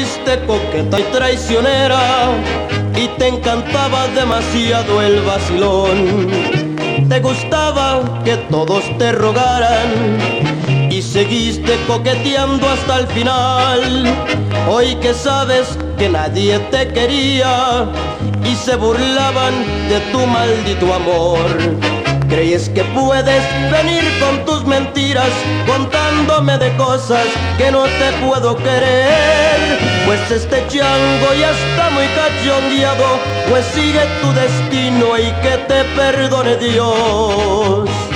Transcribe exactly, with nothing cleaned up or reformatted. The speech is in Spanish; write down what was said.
fuiste coqueta y traicionera y te encantaba demasiado el vacilón. Te gustaba que todos te rogaran y seguiste coqueteando hasta el final. Hoy que sabes que nadie te quería y se burlaban de tu maldito amor, ¿crees que puedes venir con tus mentiras contándome de cosas que no te puedo querer? Pues este chango ya está muy cachondeado, pues sigue tu destino y que te perdone Dios.